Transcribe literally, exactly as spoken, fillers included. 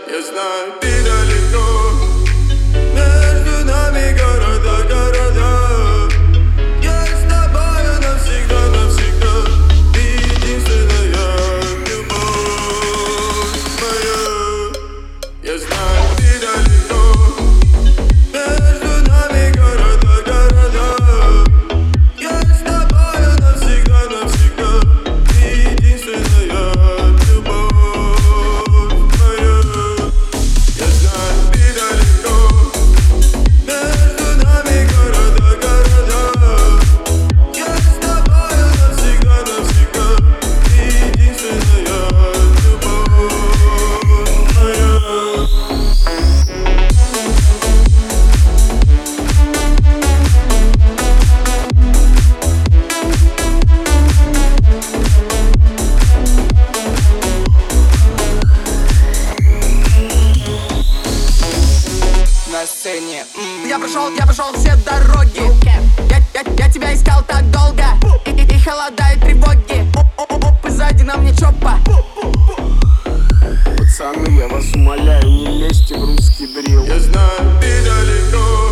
Я знаю, ты далеко. Между нами города, города. Я с тобою навсегда, навсегда. Ты единственная любовь моя. Я знаю, ты далеко. Между нами города, города. Я с тобою навсегда, навсегда. Ты единственная любовь моя. Я знаю, ты далеко. Между нами города, города. Я с тобою навсегда, навсегда. Ты единственная любовь моя. На сцене м-м. Я прошел, я прошел все дороги. я, я, я тебя искал так долго. И, и, и холода, и тревоги. Оп-оп-оп, и сзади на мне чопа. Пацаны, я вас умоляю, не лезьте в русский дрил. Я знаю, ты далеко.